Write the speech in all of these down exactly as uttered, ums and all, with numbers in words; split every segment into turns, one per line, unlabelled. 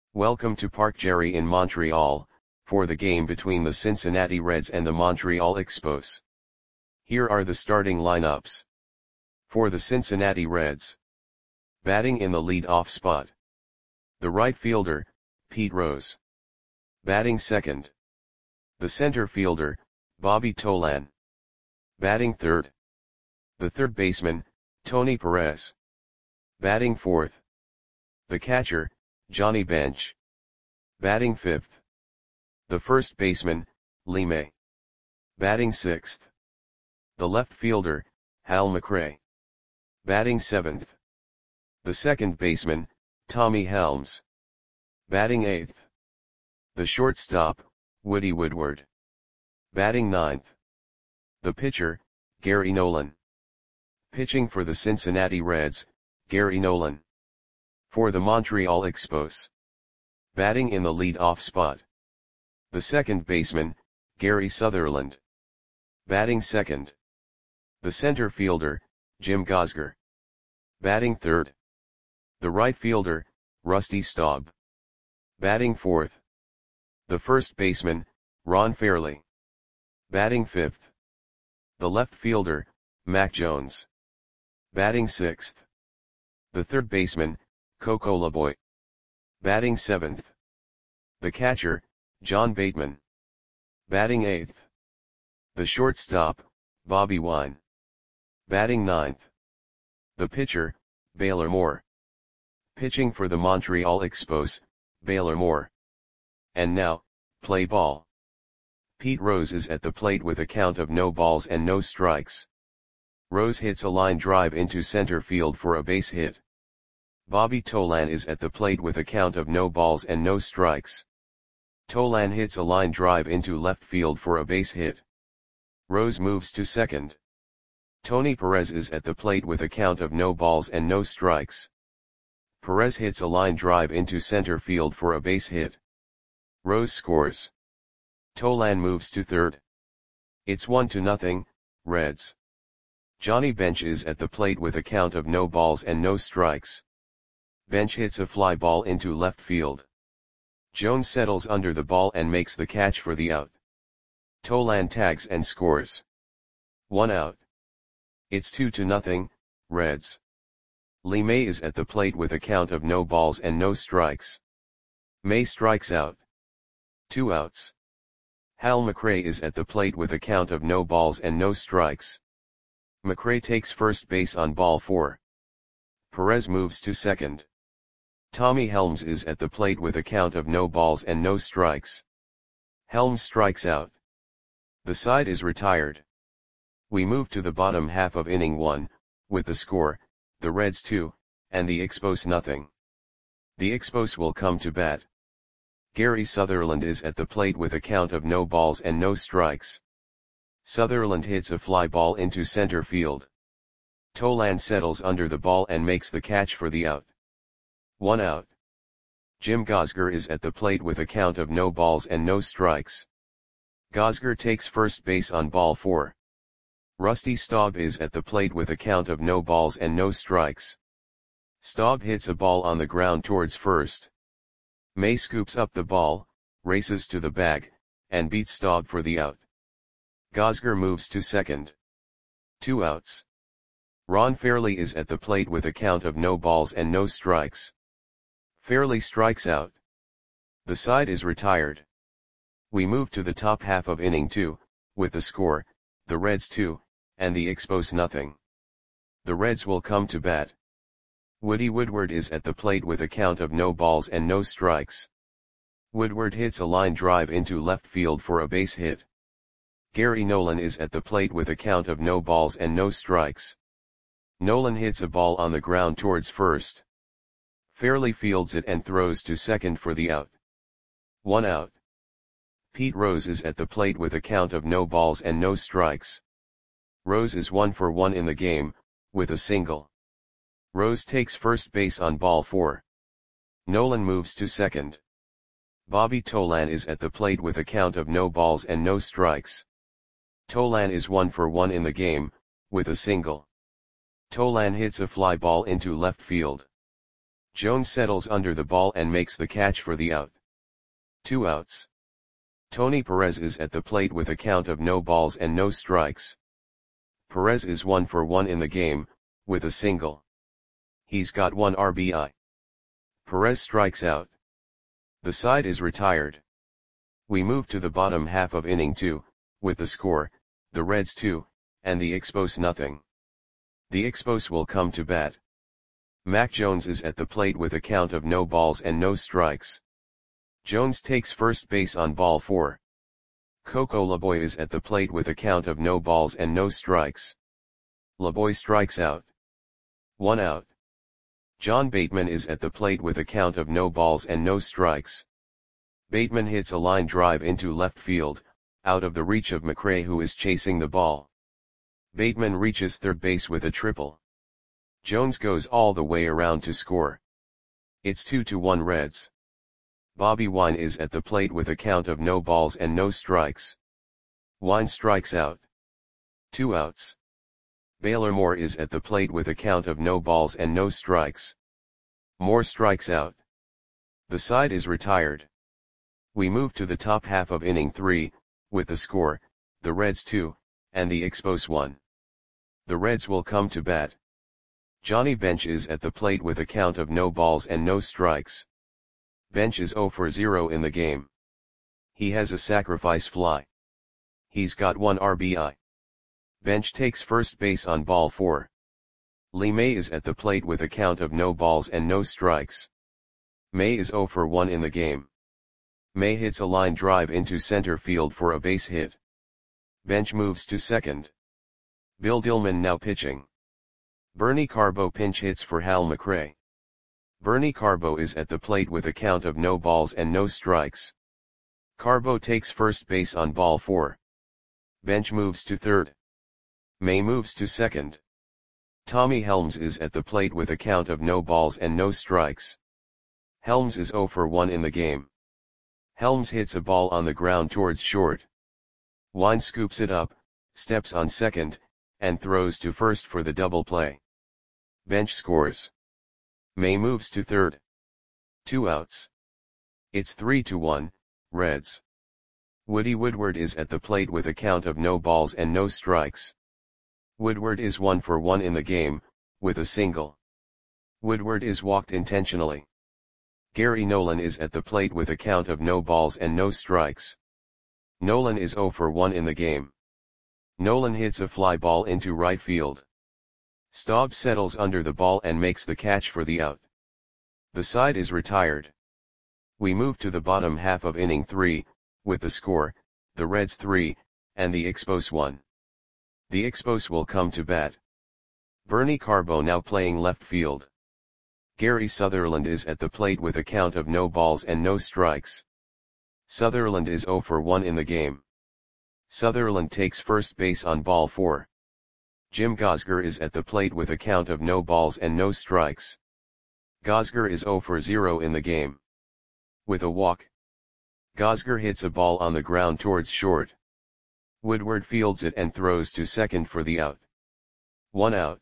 Welcome to Parc Gerry in Montreal, for the game between the Cincinnati Reds and the Montreal Expos. Here are the starting lineups. For the Cincinnati Reds. Batting in the lead-off spot. The right fielder, Pete Rose. Batting second. The center fielder, Bobby Tolan. Batting third. The third baseman, Tony Perez. Batting fourth. The catcher, Johnny Bench. Batting fifth. The first baseman, Lee May. Batting sixth. The left fielder, Hal McRae. Batting seventh. The second baseman, Tommy Helms. Batting eighth. The shortstop, Woody Woodward. Batting ninth. The pitcher, Gary Nolan. Pitching for the Cincinnati Reds, Gary Nolan. For the Montreal Expos. Batting in the lead-off spot. The second baseman, Gary Sutherland. Batting second. The center fielder, Jim Gosger. Batting third. The right fielder, Rusty Staub. Batting fourth. The first baseman, Ron Fairley. Batting fifth. The left fielder, Mac Jones. Batting sixth. The third baseman, Coco LeBoy. Batting seventh. The catcher, John Bateman. Batting eighth. The shortstop, Bobby Wine. Batting ninth. The pitcher, Baylor Moore. Pitching for the Montreal Expos, Baylor Moore. And now, play ball. Pete Rose is at the plate with a count of no balls and no strikes. Rose hits a line drive into center field for a base hit. Bobby Tolan is at the plate with a count of no balls and no strikes. Tolan hits a line drive into left field for a base hit. Rose moves to second. Tony Perez is at the plate with a count of no balls and no strikes. Perez hits a line drive into center field for a base hit. Rose scores. Tolan moves to third. It's one to nothing, Reds. Johnny Bench is at the plate with a count of no balls and no strikes. Bench hits a fly ball into left field. Jones settles under the ball and makes the catch for the out. Tolan tags and scores. One out. It's two to nothing, Reds. Lee May is at the plate with a count of no balls and no strikes. May strikes out. Two outs. Hal McRae is at the plate with a count of no balls and no strikes. McRae takes first base on ball four. Perez moves to second. Tommy Helms is at the plate with a count of no balls and no strikes. Helms strikes out. The side is retired. We move to the bottom half of inning one, with the score, the Reds two, and the Expos nothing. The Expos will come to bat. Gary Sutherland is at the plate with a count of no balls and no strikes. Sutherland hits a fly ball into center field. Tolan settles under the ball and makes the catch for the out. One out. Jim Gosger is at the plate with a count of no balls and no strikes. Gosger takes first base on ball four. Rusty Staub is at the plate with a count of no balls and no strikes. Staub hits a ball on the ground towards first. May scoops up the ball, races to the bag, and beats Staub for the out. Gosger moves to second. Two outs. Ron Fairley is at the plate with a count of no balls and no strikes. Fairley strikes out. The side is retired. We move to the top half of inning two, with the score, the Reds two, and the Expos nothing. The Reds will come to bat. Woody Woodward is at the plate with a count of no balls and no strikes. Woodward hits a line drive into left field for a base hit. Gary Nolan is at the plate with a count of no balls and no strikes. Nolan hits a ball on the ground towards first. Fairley fields it and throws to second for the out. One out. Pete Rose is at the plate with a count of no balls and no strikes. Rose is one for one in the game, with a single. Rose takes first base on ball four. Nolan moves to second. Bobby Tolan is at the plate with a count of no balls and no strikes. Tolan is one for one in the game, with a single. Tolan hits a fly ball into left field. Jones settles under the ball and makes the catch for the out. Two outs. Tony Perez is at the plate with a count of no balls and no strikes. Perez is one for one in the game, with a single. He's got one R B I. Perez strikes out. The side is retired. We move to the bottom half of inning two, with the score, the Reds two, and the Expos nothing. The Expos will come to bat. Mac Jones is at the plate with a count of no balls and no strikes. Jones takes first base on ball four. Coco Laboy is at the plate with a count of no balls and no strikes. Laboy strikes out. One out. John Bateman is at the plate with a count of no balls and no strikes. Bateman hits a line drive into left field, out of the reach of McRae, who is chasing the ball. Bateman reaches third base with a triple. Jones goes all the way around to score. It's two to one Reds. Bobby Wine is at the plate with a count of no balls and no strikes. Wine strikes out. Two outs. Baylor Moore is at the plate with a count of no balls and no strikes. Moore strikes out. The side is retired. We move to the top half of inning three, with the score, the Reds two, and the Expos one. The Reds will come to bat. Johnny Bench is at the plate with a count of no balls and no strikes. Bench is zero for zero in the game. He has a sacrifice fly. He's got one R B I. Bench takes first base on ball four. Lee May is at the plate with a count of no balls and no strikes. May is zero for one in the game. May hits a line drive into center field for a base hit. Bench moves to second. Bill Dillman now pitching. Bernie Carbo pinch hits for Hal McRae. Bernie Carbo is at the plate with a count of no balls and no strikes. Carbo takes first base on ball four. Bench moves to third. May moves to second. Tommy Helms is at the plate with a count of no balls and no strikes. Helms is zero for one in the game. Helms hits a ball on the ground towards short. Wine scoops it up, steps on second, and throws to first for the double play. Bench scores. May moves to third. Two outs. It's three to one, Reds. Woody Woodward is at the plate with a count of no balls and no strikes. Woodward is one for one in the game, with a single. Woodward is walked intentionally. Gary Nolan is at the plate with a count of no balls and no strikes. Nolan is zero for one in the game. Nolan hits a fly ball into right field. Staub settles under the ball and makes the catch for the out. The side is retired. We move to the bottom half of inning three, with the score, the Reds three, and the Expos one. The Expos will come to bat. Bernie Carbo now playing left field. Gary Sutherland is at the plate with a count of no balls and no strikes. Sutherland is zero for one in the game. Sutherland takes first base on ball four. Jim Gosger is at the plate with a count of no balls and no strikes. Gosger is zero for zero in the game. With a walk. Gosger hits a ball on the ground towards short. Woodward fields it and throws to second for the out. One out.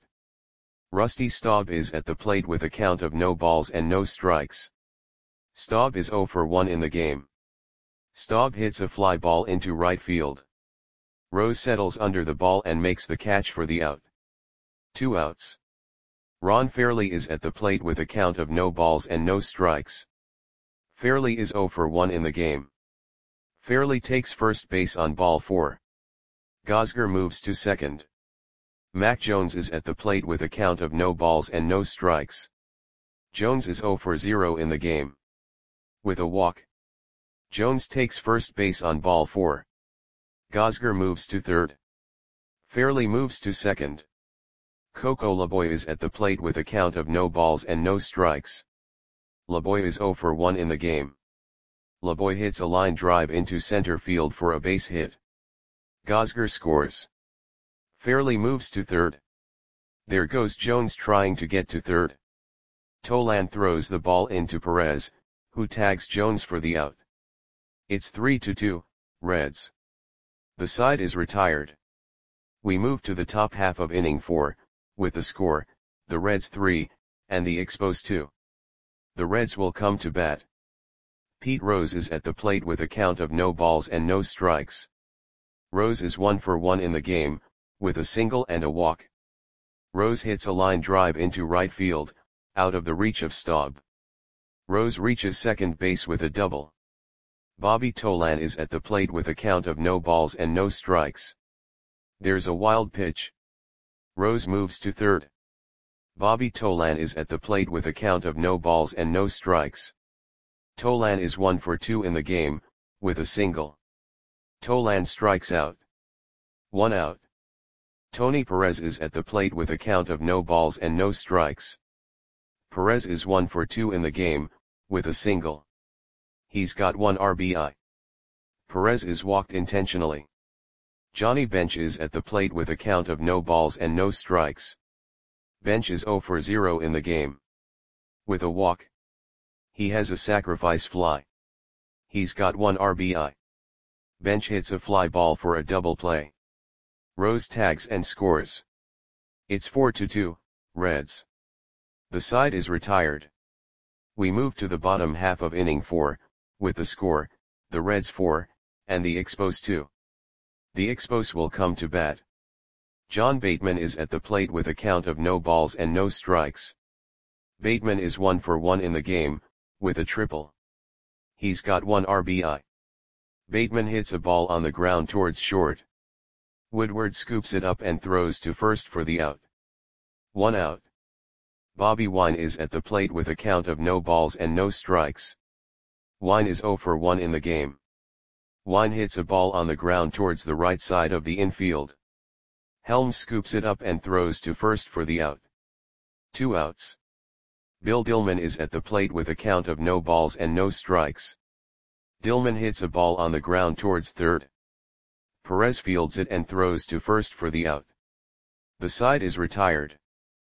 Rusty Staub is at the plate with a count of no balls and no strikes. Staub is zero for one in the game. Staub hits a fly ball into right field. Rose settles under the ball and makes the catch for the out. Two outs. Ron Fairley is at the plate with a count of no balls and no strikes. Fairley is zero for one in the game. Fairley takes first base on ball four. Gosger moves to second. Mac Jones is at the plate with a count of no balls and no strikes. Jones is zero for zero in the game. With a walk. Jones takes first base on ball four. Gosger moves to third. Fairley moves to second. Coco Laboy is at the plate with a count of no balls and no strikes. Laboy is zero for one in the game. Laboy hits a line drive into center field for a base hit. Gosger scores. Fairley moves to third. There goes Jones trying to get to third. Tolan throws the ball into Perez, who tags Jones for the out. It's three to two, Reds. The side is retired. We move to the top half of inning four, with the score, the Reds three, and the Expos two. The Reds will come to bat. Pete Rose is at the plate with a count of no balls and no strikes. Rose is one for one in the game, with a single and a walk. Rose hits a line drive into right field, out of the reach of Staub. Rose reaches second base with a double. Bobby Tolan is at the plate with a count of no balls and no strikes. There's a wild pitch. Rose moves to third. Bobby Tolan is at the plate with a count of no balls and no strikes. Tolan is one for two in the game, with a single. Tolan strikes out. One out. Tony Perez is at the plate with a count of no balls and no strikes. Perez is one for two in the game, with a single. He's got one R B I. Perez is walked intentionally. Johnny Bench is at the plate with a count of no balls and no strikes. Bench is zero for zero in the game. With a walk. He has a sacrifice fly. He's got one R B I. Bench hits a fly ball for a double play. Rose tags and scores. It's four to two, Reds. The side is retired. We move to the bottom half of inning four, with the score, the Reds four, and the Expos two. The Expos will come to bat. John Bateman is at the plate with a count of no balls and no strikes. Bateman is one for one in the game, with a triple. He's got one R B I. Bateman hits a ball on the ground towards short. Woodward scoops it up and throws to first for the out. One out. Bobby Wine is at the plate with a count of no balls and no strikes. Wine is zero for one in the game. Wine hits a ball on the ground towards the right side of the infield. Helms scoops it up and throws to first for the out. Two outs. Bill Dillman is at the plate with a count of no balls and no strikes. Dillman hits a ball on the ground towards third. Perez fields it and throws to first for the out. The side is retired.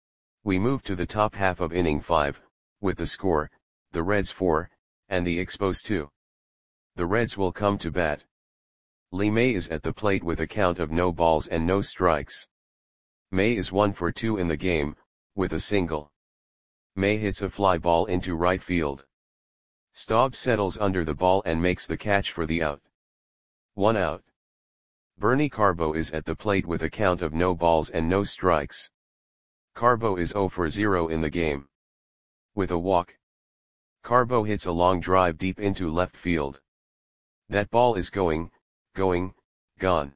We move to the top half of inning five, with the score, the Reds four, and the Expos two. The Reds will come to bat. Lee May is at the plate with a count of no balls and no strikes. May is one for two in the game, with a single. May hits a fly ball into right field. Staub settles under the ball and makes the catch for the out. One out. Bernie Carbo is at the plate with a count of no balls and no strikes. Carbo is zero for zero in the game. With a walk. Carbo hits a long drive deep into left field. That ball is going, going, gone.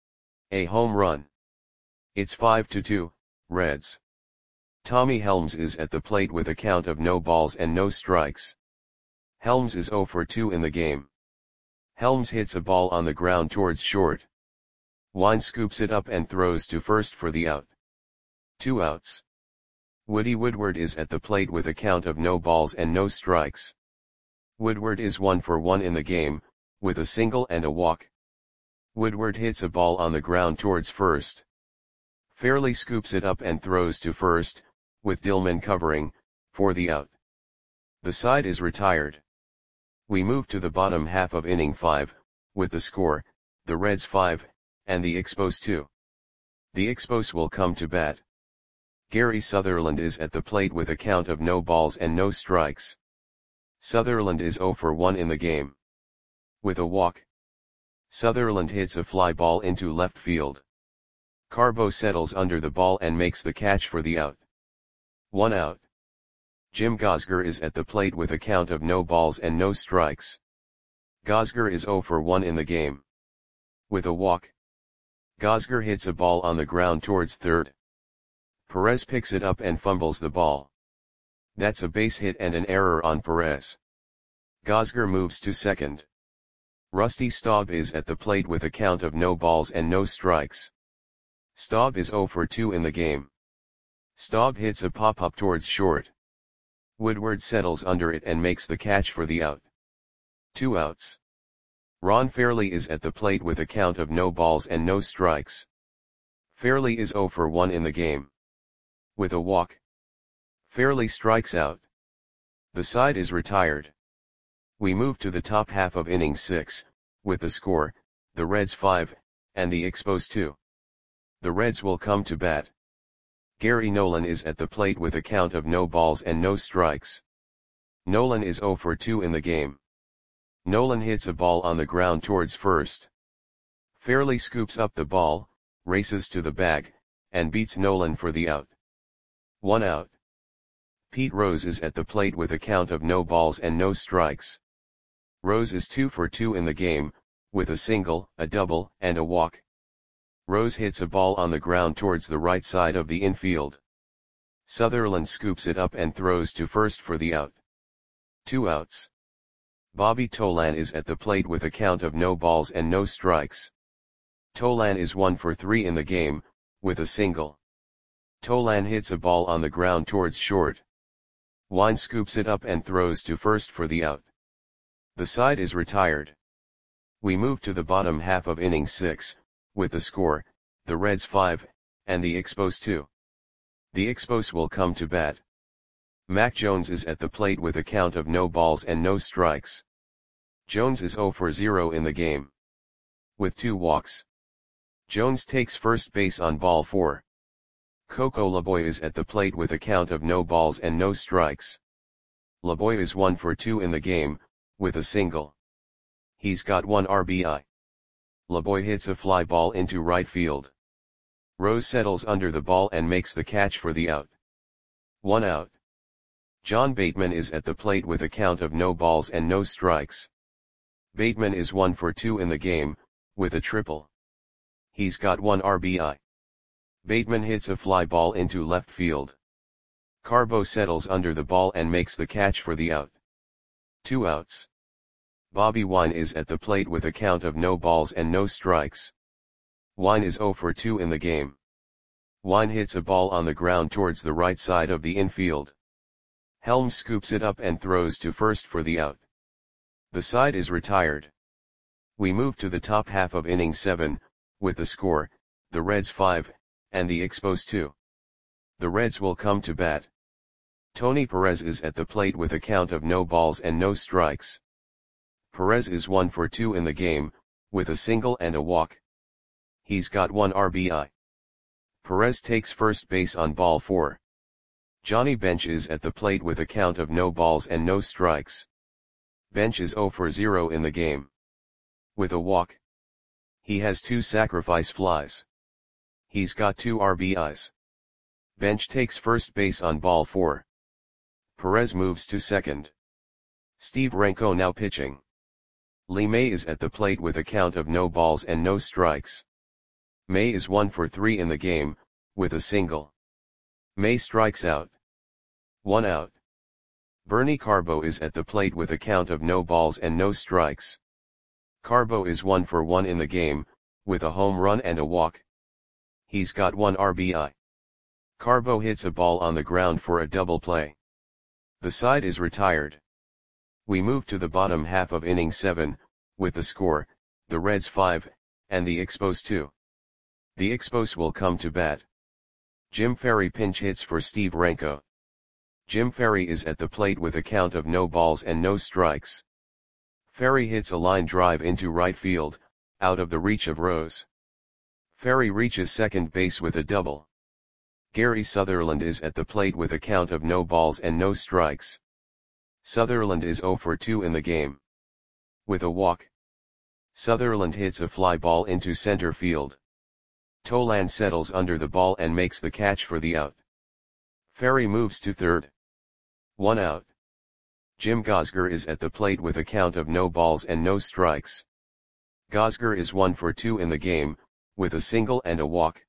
A home run. It's five to two, Reds. Tommy Helms is at the plate with a count of no balls and no strikes. Helms is zero for two in the game. Helms hits a ball on the ground towards short. Wine scoops it up and throws to first for the out. Two outs. Woody Woodward is at the plate with a count of no balls and no strikes. Woodward is one for one in the game, with a single and a walk. Woodward hits a ball on the ground towards first. Fairley scoops it up and throws to first, with Dillman covering, for the out. The side is retired. We move to the bottom half of inning five, with the score, the Reds five, and the Expos two. The Expos will come to bat. Gary Sutherland is at the plate with a count of no balls and no strikes. Sutherland is zero for one in the game. With a walk. Sutherland hits a fly ball into left field. Carbo settles under the ball and makes the catch for the out. One out. Jim Gosger is at the plate with a count of no balls and no strikes. Gosger is zero for one in the game. With a walk. Gosger hits a ball on the ground towards third. Perez picks it up and fumbles the ball. That's a base hit and an error on Perez. Gosger moves to second. Rusty Staub is at the plate with a count of no balls and no strikes. Staub is zero for two in the game. Staub hits a pop-up towards short. Woodward settles under it and makes the catch for the out. Two outs. Ron Fairley is at the plate with a count of no balls and no strikes. Fairley is zero for one in the game. With a walk. Fairley strikes out. The side is retired. We move to the top half of inning six, with the score, the Reds five, and the Expos two. The Reds will come to bat. Gary Nolan is at the plate with a count of no balls and no strikes. Nolan is zero for two in the game. Nolan hits a ball on the ground towards first. Fairley scoops up the ball, races to the bag, and beats Nolan for the out. One out. Pete Rose is at the plate with a count of no balls and no strikes. Rose is two for two in the game, with a single, a double, and a walk. Rose hits a ball on the ground towards the right side of the infield. Sutherland scoops it up and throws to first for the out. Two outs. Bobby Tolan is at the plate with a count of no balls and no strikes. Tolan is one for three in the game, with a single. Tolan hits a ball on the ground towards short. Wine scoops it up and throws to first for the out. The side is retired. We move to the bottom half of inning six, with the score, the Reds five, and the Expos two. The Expos will come to bat. Mac Jones is at the plate with a count of no balls and no strikes. Jones is zero for zero in the game, with two walks. Jones takes first base on ball four. Coco Laboy is at the plate with a count of no balls and no strikes. Laboy is one for two in the game, with a single. He's got one R B I. Laboy hits a fly ball into right field. Rose settles under the ball and makes the catch for the out. One out. John Bateman is at the plate with a count of no balls and no strikes. Bateman is one for two in the game, with a triple. He's got one R B I. Bateman hits a fly ball into left field. Carbo settles under the ball and makes the catch for the out. Two outs. Bobby Wine is at the plate with a count of no balls and no strikes. Wine is zero for two in the game. Wine hits a ball on the ground towards the right side of the infield. Helms scoops it up and throws to first for the out. The side is retired. We move to the top half of inning seven, with the score, the Reds five, and the Expos two. The Reds will come to bat. Tony Perez is at the plate with a count of no balls and no strikes. Perez is one for two in the game, with a single and a walk. He's got one R B I. Perez takes first base on ball four. Johnny Bench is at the plate with a count of no balls and no strikes. Bench is zero for zero in the game, with a walk. He has two sacrifice flies. He's got two R B Is. Bench takes first base on ball four. Perez moves to second. Steve Renko now pitching. Lee May is at the plate with a count of no balls and no strikes. May is one for three in the game, with a single. May strikes out. One out. Bernie Carbo is at the plate with a count of no balls and no strikes. Carbo is one for one in the game, with a home run and a walk. He's got one R B I. Carbo hits a ball on the ground for a double play. The side is retired. We move to the bottom half of inning seven, with the score, the Reds five, and the Expos two. The Expos will come to bat. Jim Ferry pinch hits for Steve Renko. Jim Ferry is at the plate with a count of no balls and no strikes. Ferry hits a line drive into right field, out of the reach of Rose. Ferry reaches second base with a double. Gary Sutherland is at the plate with a count of no balls and no strikes. Sutherland is zero for two in the game, with a walk. Sutherland hits a fly ball into center field. Tolan settles under the ball and makes the catch for the out. Ferry moves to third. One out. Jim Gosger is at the plate with a count of no balls and no strikes. Gosger is one for two in the game, with a single and a walk.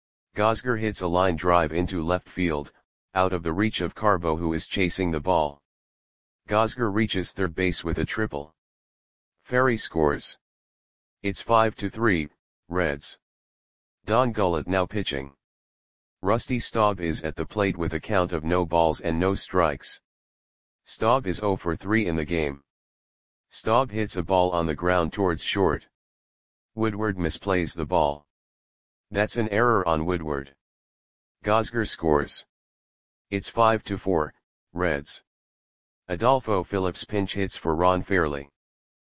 Gosger hits a line drive into left field, out of the reach of Carbo, who is chasing the ball. Gosger reaches third base with a triple. Ferry scores. It's five to three, Reds. Don Gullett now pitching. Rusty Staub is at the plate with a count of no balls and no strikes. Staub is zero for three in the game. Staub hits a ball on the ground towards short. Woodward misplays the ball. That's an error on Woodward. Gosger scores. It's five to four, Reds. Adolfo Phillips pinch hits for Ron Fairley.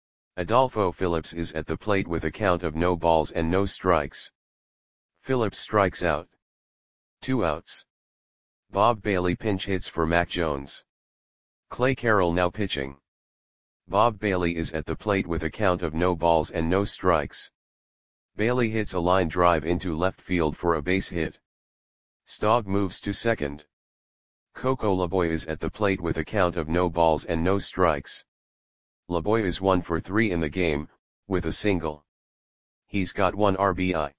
Adolfo Phillips is at the plate with a count of no balls and no strikes. Phillips strikes out. Two outs. Bob Bailey pinch hits for Mac Jones. Clay Carroll now pitching. Bob Bailey is at the plate with a count of no balls and no strikes. Bailey hits a line drive into left field for a base hit. Staub moves to second. Coco Laboy is at the plate with a count of no balls and no strikes. Laboy is one for three in the game, with a single. He's got one R B I.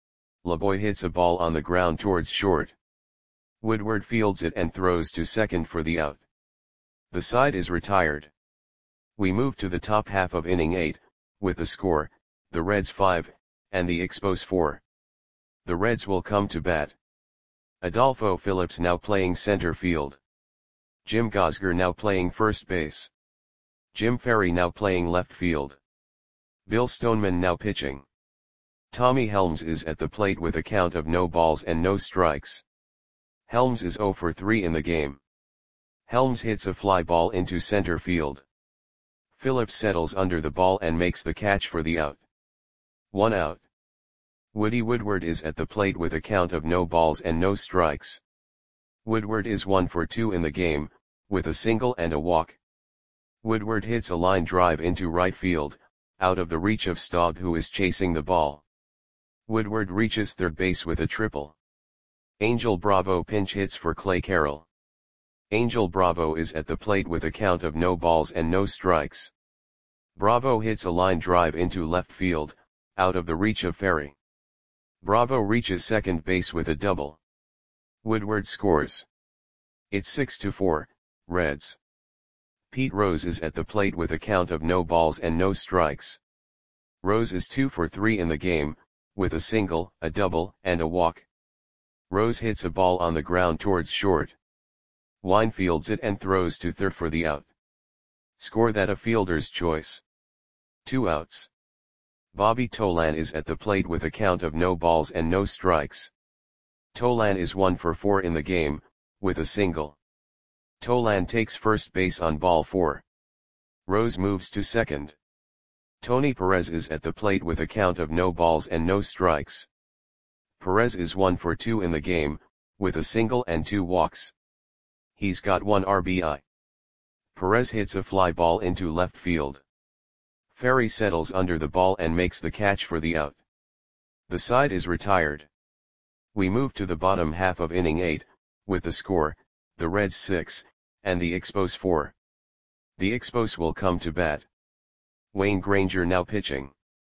Laboy hits a ball on the ground towards short. Woodward fields it and throws to second for the out. The side is retired. We move to the top half of inning eight, with the score, the Reds five, and the Expos four. The Reds will come to bat. Adolfo Phillips now playing center field. Jim Gosger now playing first base. Jim Ferry now playing left field. Bill Stoneman now pitching. Tommy Helms is at the plate with a count of no balls and no strikes. Helms is zero for three in the game. Helms hits a fly ball into center field. Phillips settles under the ball and makes the catch for the out. One out. Woody Woodward is at the plate with a count of no balls and no strikes. Woodward is one for two in the game, with a single and a walk. Woodward hits a line drive into right field, out of the reach of Staub, who is chasing the ball. Woodward reaches third base with a triple. Angel Bravo pinch hits for Clay Carroll. Angel Bravo is at the plate with a count of no balls and no strikes. Bravo hits a line drive into left field, out of the reach of Ferry. Bravo reaches second base with a double. Woodward scores. It's six to four, Reds. Pete Rose is at the plate with a count of no balls and no strikes. Rose is two for three in the game, with a single, a double, and a walk. Rose hits a ball on the ground towards short. Wine fields it and throws to third for the out. Score that a fielder's choice. Two outs. Bobby Tolan is at the plate with a count of no balls and no strikes. Tolan is one for four in the game, with a single. Tolan takes first base on ball four. Rose moves to second. Tony Perez is at the plate with a count of no balls and no strikes. Perez is one for two in the game, with a single and two walks. He's got one R B I. Perez hits a fly ball into left field. Ferry settles under the ball and makes the catch for the out. The side is retired. We move to the bottom half of inning eight, with the score, the Reds six, and the Expos four. The Expos will come to bat. Wayne Granger now pitching.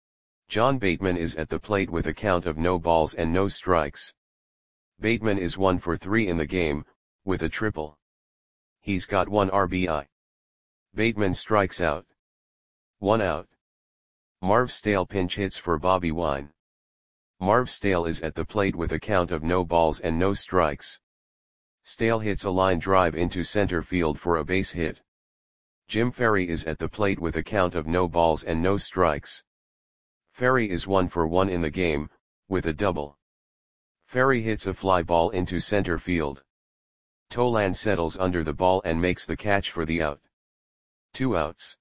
John Bateman is at the plate with a count of no balls and no strikes. Bateman is one for three in the game, with a triple. He's got one R B I. Bateman strikes out. One out. Marv Stale pinch hits for Bobby Wine. Marv Stale is at the plate with a count of no balls and no strikes. Stale hits a line drive into center field for a base hit. Jim Ferry is at the plate with a count of no balls and no strikes. Ferry is one for one in the game, with a double. Ferry hits a fly ball into center field. Tolan settles under the ball and makes the catch for the out. Two outs.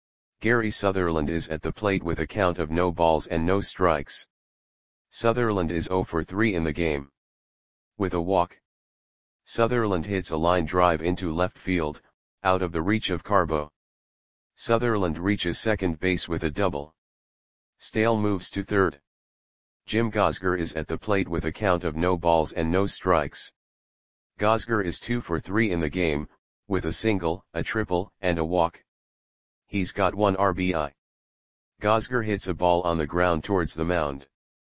Gary Sutherland is at the plate with a count of no balls and no strikes. Sutherland is zero for three in the game. With a walk. Sutherland hits a line drive into left field, out of the reach of Carbo. Sutherland reaches second base with a double. Stale moves to third. Jim Gosger is at the plate with a count of no balls and no strikes. Gosger is two for three in the game, with a single, a triple, and a walk. He's got one R B I. Gosger hits a ball on the ground towards the mound.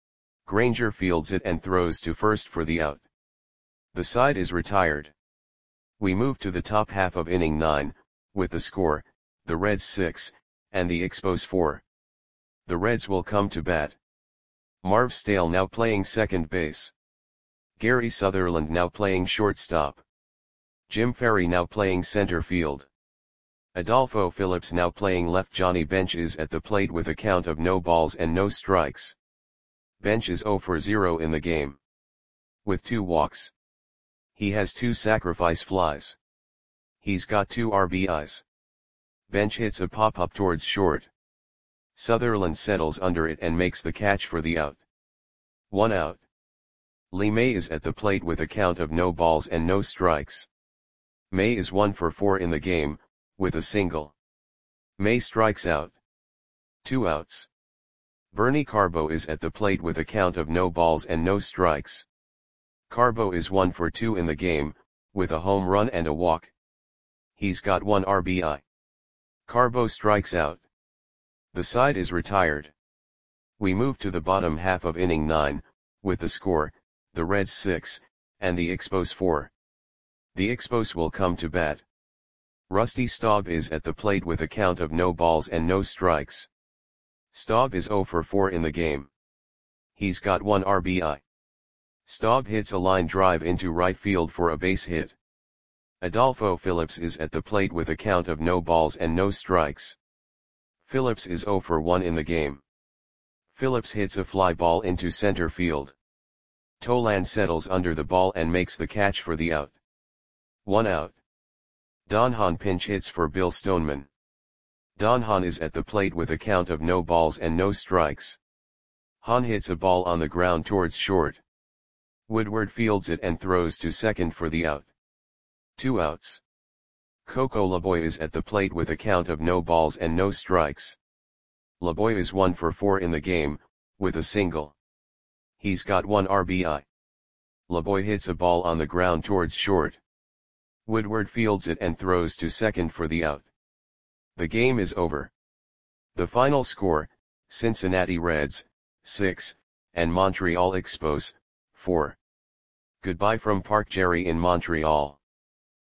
Granger fields it and throws to first for the out. The side is retired. We move to the top half of inning nine, with the score, the Reds six, and the Expos four. The Reds will come to bat. Marv Stale now playing second base. Gary Sutherland now playing shortstop. Jim Ferry now playing center field. Adolfo Phillips now playing left. Johnny Bench is at the plate with a count of no balls and no strikes. Bench is zero for zero in the game. With two walks. He has two sacrifice flies. He's got two R B Is. Bench hits a pop-up towards short. Sutherland settles under it and makes the catch for the out. One out. Lee May is at the plate with a count of no balls and no strikes. May is one for four in the game, with a single. May strikes out. Two outs. Bernie Carbo is at the plate with a count of no balls and no strikes. Carbo is one for two in the game, with a home run and a walk. He's got one R B I. Carbo strikes out. The side is retired. We move to the bottom half of inning nine, with the score, the Reds six, and the Expos four. The Expos will come to bat. Rusty Staub is at the plate with a count of no balls and no strikes. Staub is zero for four in the game. He's got one R B I. Staub hits a line drive into right field for a base hit. Adolfo Phillips is at the plate with a count of no balls and no strikes. Phillips is zero for one in the game. Phillips hits a fly ball into center field. Tolan settles under the ball and makes the catch for the out. One out. Don Hahn pinch hits for Bill Stoneman. Don Hahn is at the plate with a count of no balls and no strikes. Hahn hits a ball on the ground towards short. Woodward fields it and throws to second for the out. Two outs. Coco Laboy is at the plate with a count of no balls and no strikes. Laboy is one for four in the game, with a single. He's got one R B I. Laboy hits a ball on the ground towards short. Woodward fields it and throws to second for the out. The game is over. The final score, Cincinnati Reds, six, and Montreal Expos, four. Goodbye from Park Jerry in Montreal.